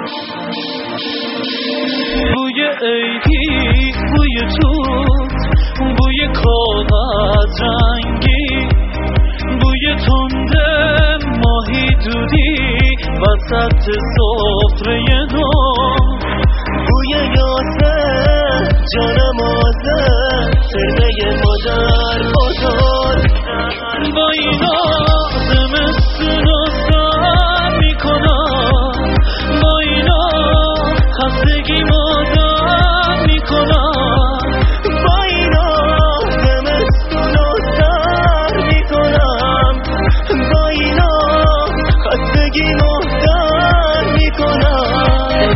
بوی عیدی، بوی توت، بوی کاغذ رنگی، بوی تنده ماهی دودی وسط سفره نو، بوی یاسر جانم آزر ترمه مادر بزرگ. با اینا زمستون رو سر میکنم، با اینا خستگی مادر میکنم، با اینا زمستون رو سر میکنم، با اینا خستگی مادر میکنم.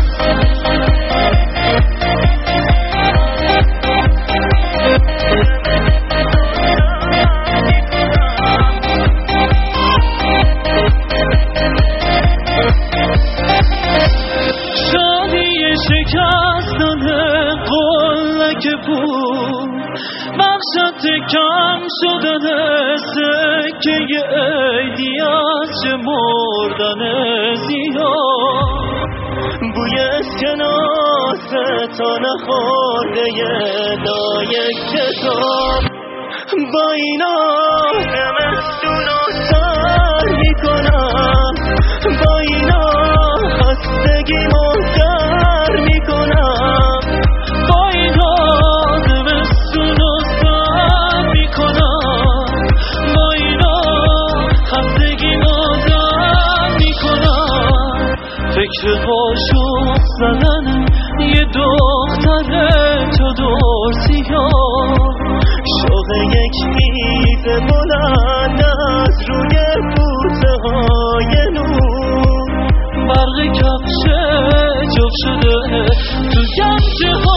شکستن قلک بود، بخشت کم شدن سکه عیدی از چه مردن زیاد، بوی اسکناس تا نخورده لای کتاب. با اینا زمستون رو سر میکنم، با اینا خستگی مادر میکنم، با اینا زمستون رو سر میکنم، با اینا خستگی مادر میکنم. فکر قاشق زدن یه دختر چادر سیاه، شوق یک میز بلند از روی بوته های نور، برق کفش جفت شده تو گنجه ها.